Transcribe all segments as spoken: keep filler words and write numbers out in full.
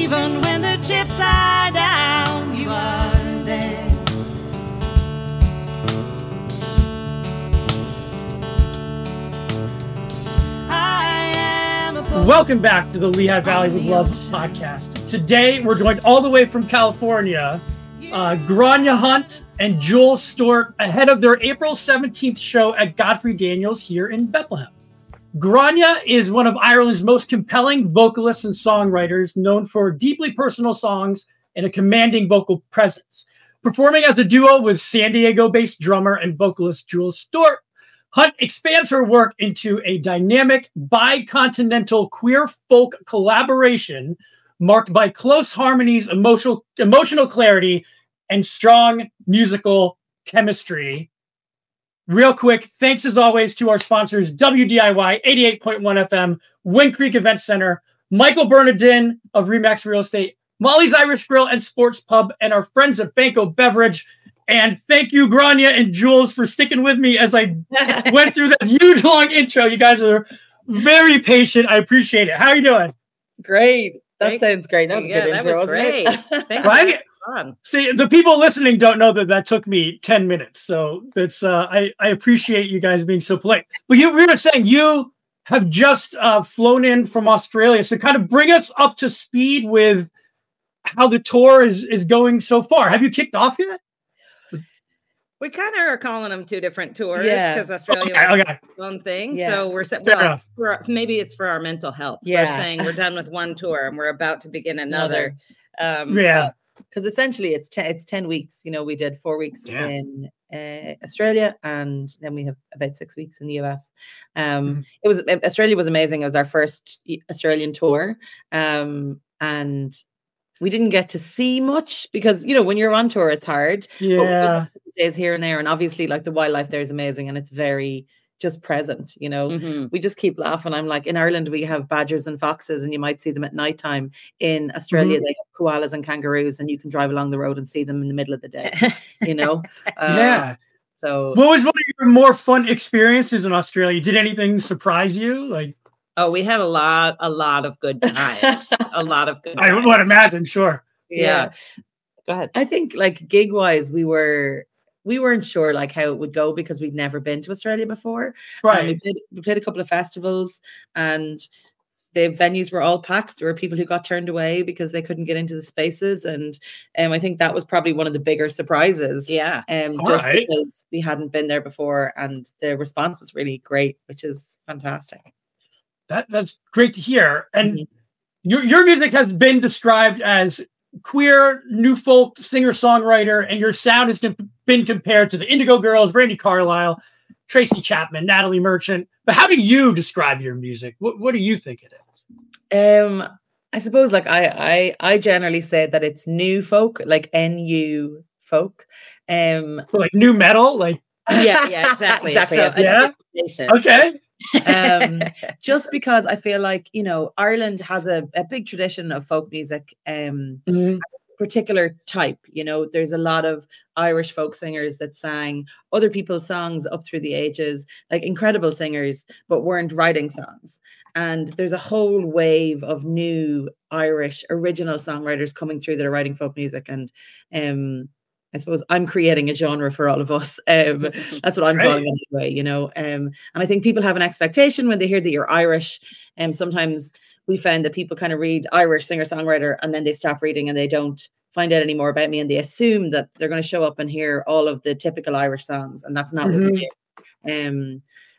Even when the chips are down, you are there. I am a Welcome back to the Lehigh Valley with Love podcast. Today, we're joined all the way from California, uh, Grania Hunt and Jules Stewart, ahead of their April seventeenth show at Godfrey Daniels here in Bethlehem. Grania is one of Ireland's most compelling vocalists and songwriters, known for deeply personal songs and a commanding vocal presence. Performing as a duo with San Diego-based drummer and vocalist Jules Stewart, Hunt expands her work into a dynamic, bi-continental queer folk collaboration marked by close harmonies, emotional, emotional clarity, and strong musical chemistry. Real quick, thanks as always to our sponsors, W D I Y, eighty-eight point one F M, Wind Creek Event Center, Michael Bernardin of Remax Real Estate, Molly's Irish Grill and Sports Pub, and our friends at Banco Beverage. And thank you, Grania and Jules, for sticking with me as I went through that huge, long intro. You guys are very patient. I appreciate it. How are you doing? Great. That Thanks. sounds great. That was yeah, a good that intro, was wasn't great. it? Thanks. Right? Fun. See, the people listening don't know that that took me ten minutes. So that's uh, I, I appreciate you guys being so polite. But you we were saying you have just uh, flown in from Australia. So kind of bring us up to speed with how the tour is, is going so far. Have you kicked off yet? We kind of are calling them two different tours Yeah. because Australia Okay, was okay. one thing. Yeah. So we're sa- Fair well, enough. for, maybe it's for our mental health. Yeah. We're saying we're done with one tour and we're about to begin another. Um, Yeah. Because essentially it's ten, it's ten weeks. You know, we did four weeks Yeah. in uh, Australia, and then we have about six weeks in the U S. Um, Mhm. It was Australia was amazing. It was our first y- Australian tour, um, and we didn't get to see much because you know when you're on tour, it's hard. But we did Yeah. have days here and there, and obviously, like the wildlife there is amazing, and it's very just present. You know. mhm. We just keep laughing. I'm like, in Ireland, we have badgers and foxes, and you might see them at nighttime. In Australia, they have koalas and kangaroos, and you can drive along the road and see them in the middle of the day, you know? Um, Yeah. So, What was one of your more fun experiences in Australia? Did anything surprise you? Like, Oh, we had a lot, a lot of good times. a lot of good I times. would imagine, sure. Yeah. Go ahead. I think, like, gig wise, we were. We weren't sure like how it would go because we'd never been to Australia before. And we Right. played, we played a couple of festivals, and the venues were all packed. There were people who got turned away because they couldn't get into the spaces, and um, I think that was probably one of the bigger surprises. Yeah. Um, All just right. because we hadn't been there before, and the response was really great, which is fantastic. That that's great to hear. And Mhm. your your music has been described as queer, new folk singer-songwriter, and your sound has been compared to the Indigo Girls, Brandi Carlile, Tracy Chapman, Natalie Merchant. But how do you describe your music? What what do you think it is? Um, I suppose like I I I generally say that it's new folk, like N U folk. Um, Like new metal? Like, Yeah. Yeah. Exactly. Exactly, So yes, yeah. it's adjacent. okay. um, just because I feel like you know Ireland has a, a big tradition of folk music, um, Mhm. particular type. You know, there's a lot of Irish folk singers that sang other people's songs up through the ages, like incredible singers, but weren't writing songs. And there's a whole wave of new Irish original songwriters coming through that are writing folk music, and um, I suppose I'm creating a genre for all of us. Um, that's what I'm Right. calling it anyway, you know. Um, and I think people have an expectation when they hear that you're Irish. And um, sometimes we found that people kind of read Irish singer-songwriter and then they stop reading and they don't find out any more about me, and they assume that they're going to show up and hear all of the typical Irish songs, and that's not what we do. Um,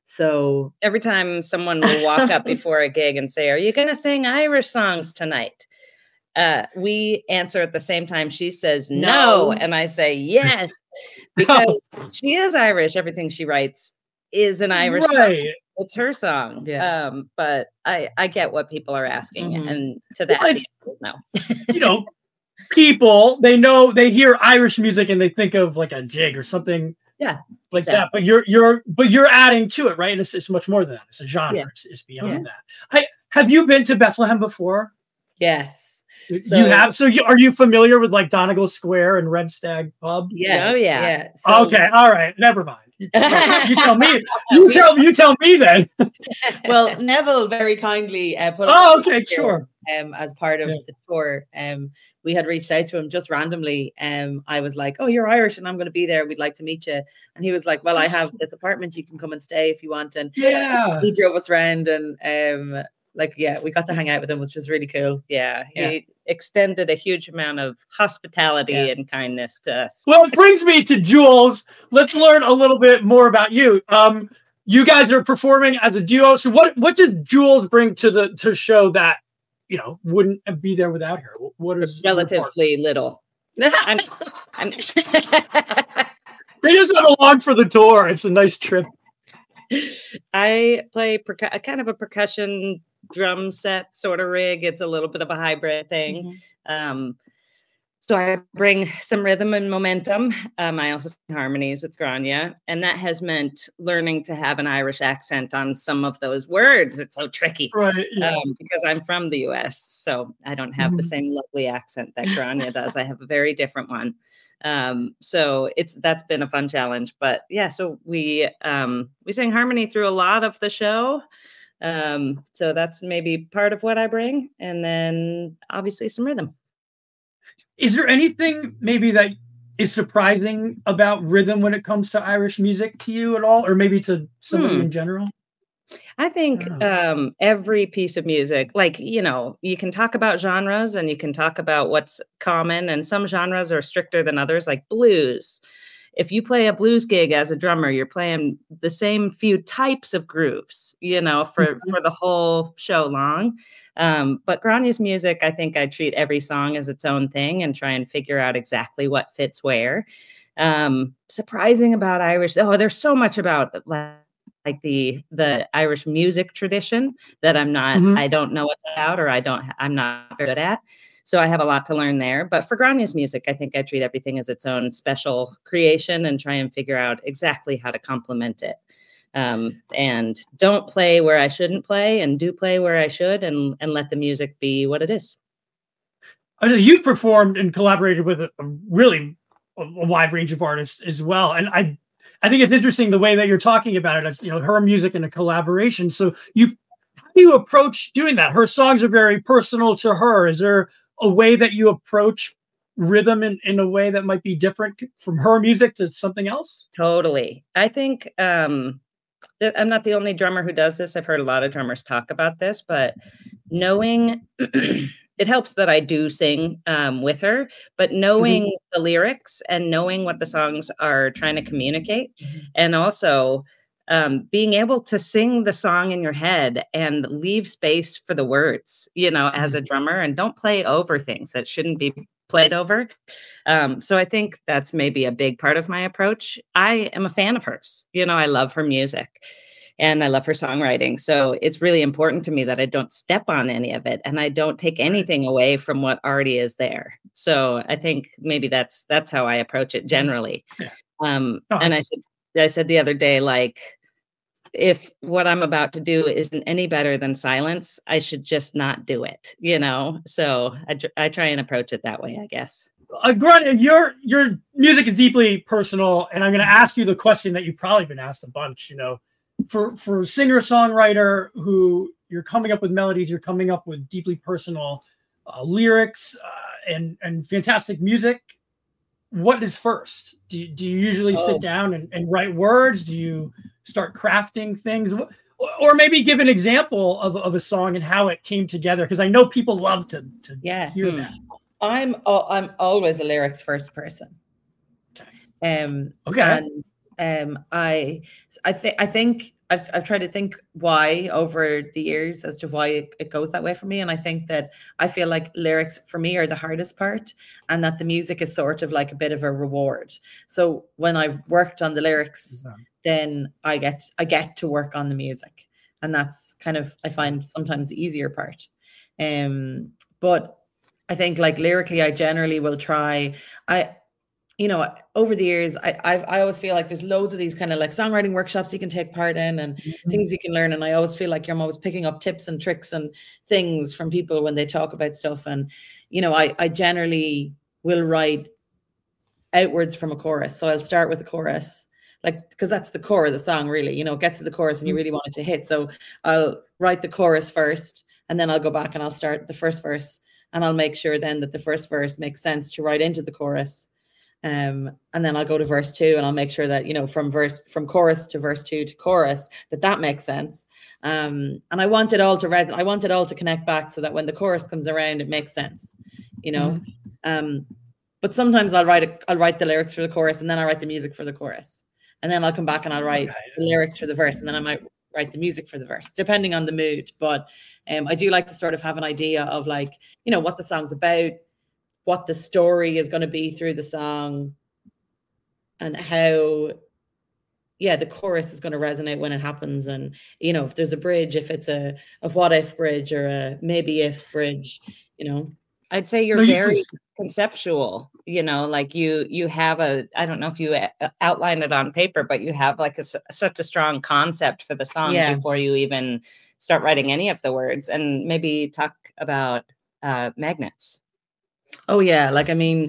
so Every time someone will walk up before a gig and say, "Are you going to sing Irish songs tonight?" Uh, we answer at the same time. She says no, No. and I say yes, because she is Irish. Everything she writes is an Irish song. Right. It's her song. Yeah. Um, but I I get what people are asking, Mhm. and to that, Well, it's- no. You know, people, they know, they hear Irish music and they think of like a jig or something Yeah, like exactly. that. But you're, you're, but you're adding to it, right? And it's, it's much more than that. It's a genre. Yeah. It's, it's beyond Yeah. that. I, have you been to Bethlehem before? yes, you So- have. So you, are you familiar with like Donegal Square and Red Stag Pub? yeah, Oh, yeah. yeah. So- Okay. All right. Never mind. You, you tell me. You tell you tell me then. well, Neville very kindly uh, put. Oh, up okay, here. sure. um, as part of Yeah. the tour. Um, we had reached out to him just randomly. Um, I was like, "Oh, you're Irish, and I'm going to be there. We'd like to meet you." And he was like, "Well, I have this apartment. You can come and stay if you want." And Yeah. he drove us around, and um, like, yeah, we got to hang out with him, which was really cool. Yeah, he Yeah. extended a huge amount of hospitality Yeah. and kindness to us. Well, it brings me to Jules. Let's learn a little bit more about you. Um, you guys are performing as a duo. So what what does Jules bring to the to show that, you know, wouldn't be there without her? What is your part? Relatively little. I'm, I'm They just come along for the tour. It's a nice trip. I play percu- a kind of a percussion drum set sort of rig. It's a little bit of a hybrid thing. Um, so I bring some rhythm and momentum. Um, I also sing harmonies with Grania, and that has meant learning to have an Irish accent on some of those words. It's so tricky. Right. Yeah. Um, because I'm from the U S, so I don't have the Mhm. same lovely accent that Grania does. I have a very different one. Um, so it's that's been a fun challenge. But yeah, so we um, we sing harmony through a lot of the show. Um, so that's maybe part of what I bring, and then obviously some rhythm. Is there anything maybe that is surprising about rhythm when it comes to Irish music to you at all, or maybe to somebody Hmm. in general? I think Oh. um, every piece of music, like, you know, you can talk about genres and you can talk about what's common, and some genres are stricter than others, like blues. If you play a blues gig as a drummer, you're playing the same few types of grooves, you know, for, Mhm. for the whole show long. Um, but Grania's music, I think I treat every song as its own thing and try and figure out exactly what fits where. Um, surprising about Irish, oh, there's so much about like, like the the Irish music tradition that I'm not, Mhm. I don't know about, or I don't, I'm not very good at. So I have a lot to learn there. But for Grania's music, I think I treat everything as its own special creation and try and figure out exactly how to complement it. Um, and don't play where I shouldn't play, and do play where I should, and and let the music be what it is. I know you've performed and collaborated with a, a really a, a wide range of artists as well, and I I think it's interesting the way that you're talking about it as, you know, her music and a collaboration. So you, how do you approach doing that? Her songs are very personal to her. Is there a way that you approach rhythm in, in a way that might be different from her music to something else? Totally. I think um, th- I'm not the only drummer who does this. I've heard a lot of drummers talk about this, but knowing it helps that I do sing um, with her, but knowing Mhm. the lyrics and knowing what the songs are trying to communicate, Mhm. and also um, being able to sing the song in your head and leave space for the words, you know, as a drummer, and don't play over things that shouldn't be played over. Um, so I think that's maybe a big part of my approach. I am a fan of hers. You know, I love her music and I love her songwriting. So it's really important to me that I don't step on any of it and I don't take anything away from what already is there. So I think maybe that's that's how I approach it generally. Yeah. Um, No, and I it's- said I said the other day, like, if what I'm about to do isn't any better than silence, I should just not do it, you know? So I, tr- I try and approach it that way, I guess. Uh, Grania, your your music is deeply personal, and I'm going to ask you the question that you've probably been asked a bunch. You know, for for a singer songwriter who you're coming up with melodies, you're coming up with deeply personal uh, lyrics uh, and and fantastic music. What is first? Do you, do you usually Oh. sit down and, and write words? Do you start crafting things? Or, or maybe give an example of, of a song and how it came together? Because I know people love to, to Yeah. hear Hmm. that. I'm al- I'm always a lyrics first person. Okay. Um, Okay. and um, I I think I think I've I've tried to think why over the years as to why it, it goes that way for me, and I think that I feel like lyrics for me are the hardest part, and that the music is sort of like a bit of a reward. So when I've worked on the lyrics, then I get I get to work on the music, and that's kind of I find sometimes the easier part. Um, but I think like lyrically, I generally will try. I, you know, over the years, I I've, I always feel like there's loads of these kind of like songwriting workshops you can take part in and Mhm. things you can learn. And I always feel like I'm always picking up tips and tricks and things from people when they talk about stuff. And you know, I I generally will write outwards from a chorus. So I'll start with the chorus, like because that's the core of the song, really. You know, it gets to the chorus and you really want it to hit. So I'll write the chorus first. and then I'll go back and I'll start the first verse, and I'll make sure then that the first verse makes sense to write into the chorus. Um, and then I'll go to verse two, and I'll make sure that, you know, from verse from chorus to verse two to chorus, that that makes sense. Um, and I want it all to resonate. I want it all to connect back so that when the chorus comes around, it makes sense, you know. Mm-hmm. Um, but sometimes I'll write a, I'll write the lyrics for the chorus, and then I'll write the music for the chorus, and then I'll come back and I'll write okay. the lyrics for the verse, and then I might write the music for the verse, depending on the mood. But um, I do like to sort of have an idea of, like, you know, what the song's about, what the story is going to be through the song, and how, yeah, the chorus is going to resonate when it happens. And, you know, if there's a bridge, if it's a, a what if bridge or a maybe if bridge, you know. I'd say you're no, very you conceptual, you know, like you, you have a, I don't know if you outline it on paper, but you have like a, such a strong concept for the song yeah. before you even start writing any of the words. And maybe talk about uh, Magnets. Oh, yeah. Like, I mean,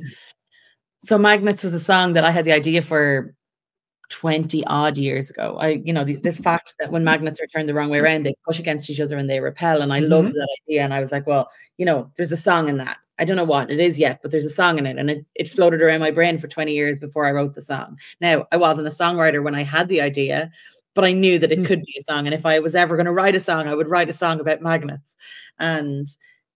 so Magnets was a song that I had the idea for twenty odd years ago. I, you know, the, this fact that when magnets are turned the wrong way around, they push against each other and they repel. And I mm-hmm. loved that idea. And I was like, well, you know, there's a song in that. I don't know what it is yet, but there's a song in it. And it, it floated around my brain for twenty years before I wrote the song. Now, I wasn't a songwriter when I had the idea, but I knew that it mm-hmm. could be a song. And if I was ever going to write a song, I would write a song about magnets. And,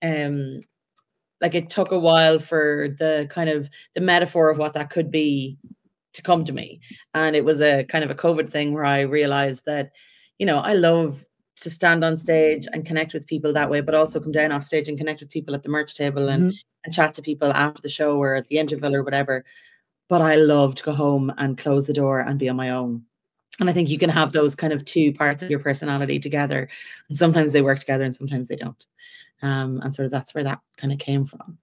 um, like, it took a while for the kind of the metaphor of what that could be to come to me. And it was a kind of a COVID thing where I realized that, you know, I love to stand on stage and connect with people that way, but also come down off stage and connect with people at the merch table and, mm-hmm. and chat to people after the show or at the interval or whatever. But I love to go home and close the door and be on my own. And I think you can have those kind of two parts of your personality together. And sometimes they work together and sometimes they don't. Um, and sort of that's where that kind of came from.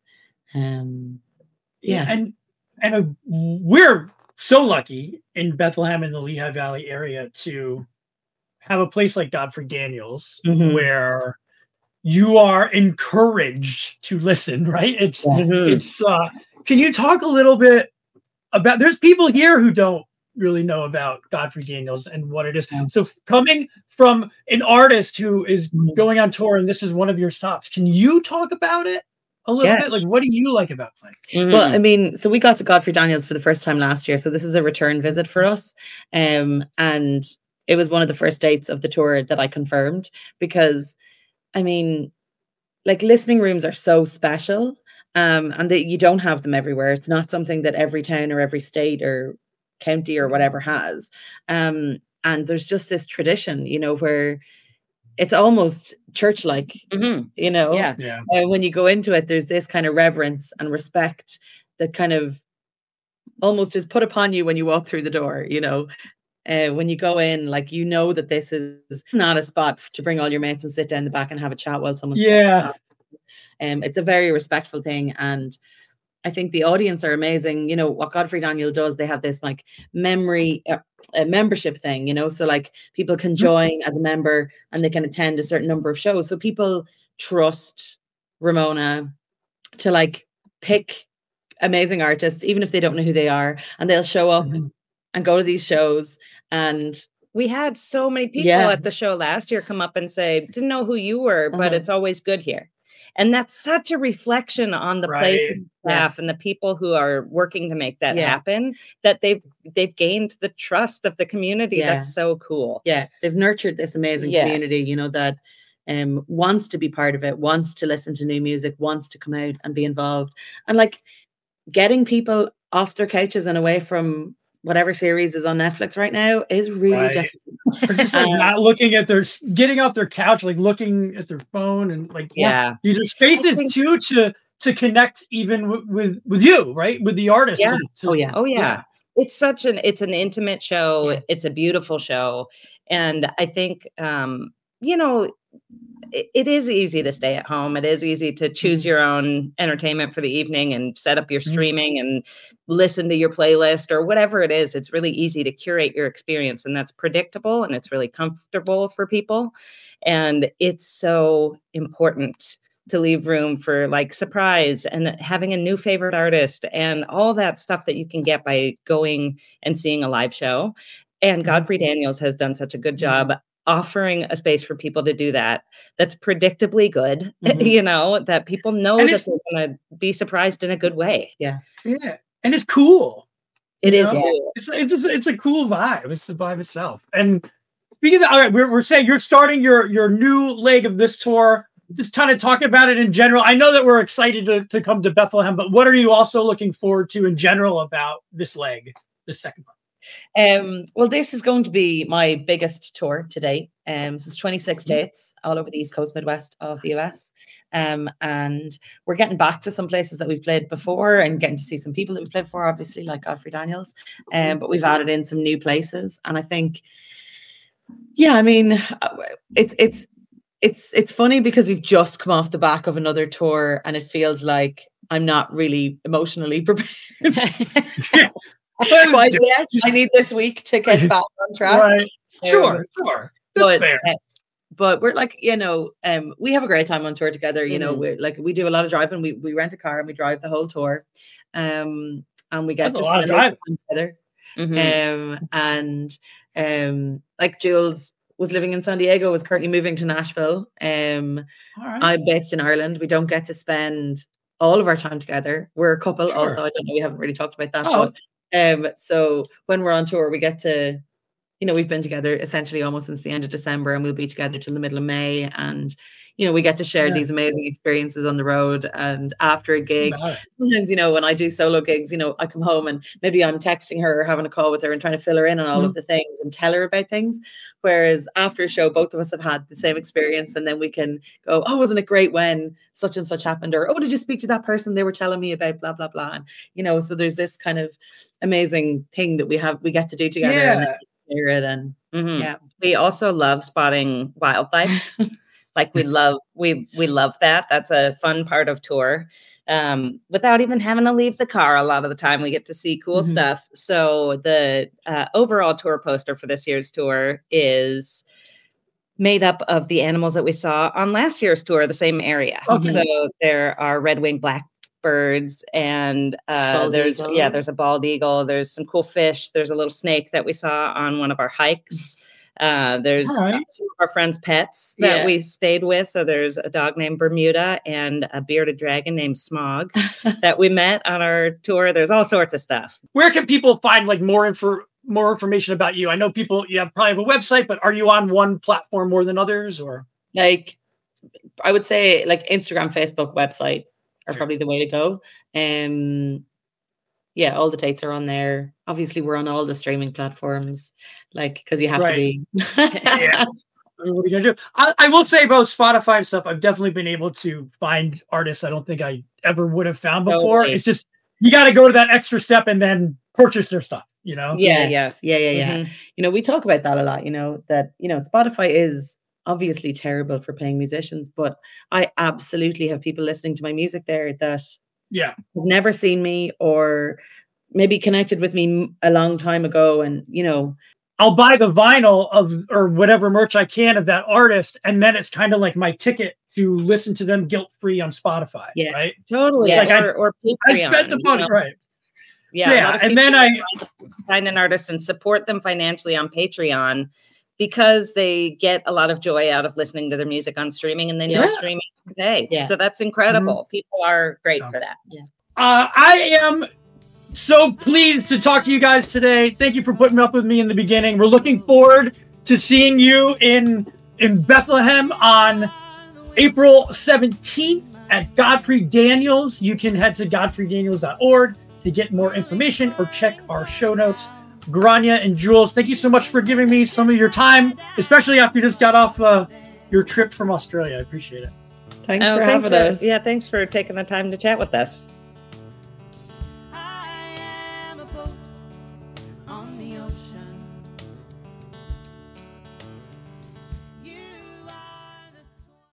Um, yeah. yeah. And, and a, we're so lucky in Bethlehem in the Lehigh Valley area to have a place like Godfrey Daniels mm-hmm. where you are encouraged to listen, right? It's, mm-hmm. it's, uh, can you talk a little bit about, there's people here who don't really know about Godfrey Daniels and what it is. Yeah. So coming from an artist who is mm-hmm. going on tour and this is one of your stops, can you talk about it a little yes. bit? Like, what do you like about playing? Mm-hmm. Well, I mean, so we got to Godfrey Daniels for the first time last year. So this is a return visit for us. Um, and it was one of the first dates of the tour that I confirmed because, I mean, like, listening rooms are so special. Um, and that you don't have them everywhere. It's not something that every town or every state or county or whatever has. Um, and there's just this tradition, you know, where it's almost church-like, mm-hmm. you know, yeah. yeah. Uh, when you go into it, there's this kind of reverence and respect that kind of almost is put upon you when you walk through the door, you know. Uh, when you go in, like, you know that this is not a spot to bring all your mates and sit down the back and have a chat while someone's yeah. Um, it's a very respectful thing. And I think the audience are amazing. You know, what Godfrey Daniel does, they have this like memory, uh, a membership thing, you know, so like people can join as a member and they can attend a certain number of shows. So people trust Ramona to like pick amazing artists, even if they don't know who they are, and they'll show up mm-hmm. and go to these shows. And we had so many people yeah. at the show last year come up and say, didn't know who you were, but uh-huh. it's always good here. And that's such a reflection on the right. place and staff yeah. and the people who are working to make that yeah. happen, that they've they've gained the trust of the community. Yeah. That's so cool. Yeah, they've nurtured this amazing yes. community, you know, that um, wants to be part of it, wants to listen to new music, wants to come out and be involved. And like getting people off their couches and away from whatever series is on Netflix right now is really right. difficult. Or just like um, not looking at their, getting off their couch, like looking at their phone and like, yeah, these are spaces think, too to to connect even w- with with you, right, with the artist. Yeah. To, to, oh yeah, oh yeah. yeah. It's such an it's an intimate show. Yeah. It's a beautiful show, and I think um, you know. It is easy to stay at home. It is easy to choose your own entertainment for the evening and set up your streaming and listen to your playlist or whatever it is. It's really easy to curate your experience, and that's predictable and it's really comfortable for people. And it's so important to leave room for like surprise and having a new favorite artist and all that stuff that you can get by going and seeing a live show. And Godfrey Daniels has done such a good job offering a space for people to do that that's predictably good, Mhm. you know, that people know And that it's- they're going to be surprised in a good way. Yeah. And it's cool. It You is know? cool. It's it's just, it's a cool vibe. It's the vibe itself. And speaking of, all right, we're we're saying you're starting your your new leg of this tour. Just kind of talk about it in general. I know that we're excited to, to come to Bethlehem, but what are you also looking forward to in general about this leg, this second one? Um, well, this is going to be my biggest tour to date. Um, this is twenty-six dates all over the East Coast, Midwest of the U S. Um, and we're getting back to some places that we've played before and getting to see some people that we've played before, obviously, like Godfrey Daniels. Um, but we've added in some new places. And I think, yeah, I mean, uh, it's it's it's it's funny because we've just come off the back of another tour and it feels like I'm not really emotionally prepared. Quite yet. I need this week to get back on track. Right. Sure, Um, sure. That's but, fair. uh, but we're like, you know, um, we have a great time on tour together. You know, Mhm. we're like, we do a lot of driving. We we rent a car and we drive the whole tour. Um, and we get That's to a lot of spend loads driving. time together. Mhm. Um, and um, like Jules was living in San Diego, was currently moving to Nashville. Um, All right. I'm based in Ireland. We don't get to spend all of our time together. We're a couple Sure. also. I don't know, we haven't really talked about that. Oh. But um, so when we're on tour, we get to, you know, we've been together essentially almost since the end of December and we'll be together till the middle of May. And, you know, we get to share Yeah. these amazing experiences on the road. And after a gig, About it. sometimes, you know, when I do solo gigs, you know, I come home and maybe I'm texting her or having a call with her and trying to fill her in on all Mhm. of the things and tell her about things. Whereas after a show, both of us have had the same experience and then we can go, oh, wasn't it great when such and such happened? Or, oh, did you speak to that person? They were telling me about blah, blah, blah. And, you know, so there's this kind of amazing thing that we have, we get to do together and Yeah. then share it. And Mhm. yeah. We also love spotting wildlife. Like we love, we we love that. That's a fun part of tour. Um, without even having to leave the car, a lot of the time we get to see cool Mhm. stuff. So the uh, overall tour poster for this year's tour is made up of the animals that we saw on last year's tour, the same area. Okay. So there are red-winged blackbirds and uh, Bald there's eagle. yeah, there's a bald eagle. There's some cool fish. There's a little snake that we saw on one of our hikes. Uh, there's All right. uh, some of our friends' pets that Yeah. we stayed with. So there's a dog named Bermuda and a bearded dragon named Smog that we met on our tour. There's all sorts of stuff. Where can people find like more info, more information about you? I know people, you have probably have a website, but are you on one platform more than others, or? Like, I would say like Instagram, Facebook, website are Sure. probably the way to go. Um, yeah, all the dates are on there. Obviously, we're on all the streaming platforms, like because you have Right. to be. Yeah. I mean, what are you gonna do? I, I will say about Spotify and stuff, I've definitely been able to find artists I don't think I ever would have found before. Totally. It's just you got to go to that extra step and then purchase their stuff. You know? Yeah, Yes. yeah, yeah, yeah. Mhm. You know, we talk about that a lot. You know that you know Spotify is obviously terrible for paying musicians, but I absolutely have people listening to my music there that Yeah. have never seen me or maybe connected with me m- a long time ago, and you know. I'll buy the vinyl of or whatever merch I can of that artist, and then it's kind of like my ticket to listen to them guilt free on Spotify. Yes. Right. Totally. Yeah. Like I- or, or Patreon. I spent the you money, know? right? Yeah, a Yeah, lot of and then people I- find an artist and support them financially on Patreon because they get a lot of joy out of listening to their music on streaming, and they know Yeah. streaming today. Yeah. So that's incredible. Mm-hmm. People are great Yeah. for that. Uh, I am so pleased to talk to you guys today. Thank you for putting up with me in the beginning. We're looking forward to seeing you in in Bethlehem on April seventeenth at Godfrey Daniels. You can head to godfrey daniels dot org to get more information or check our show notes. Grania and Jules, thank you so much for giving me some of your time, especially after you just got off uh, your trip from Australia. I appreciate it. Thanks Oh, for thanks having us. Yeah, thanks for taking the time to chat with us.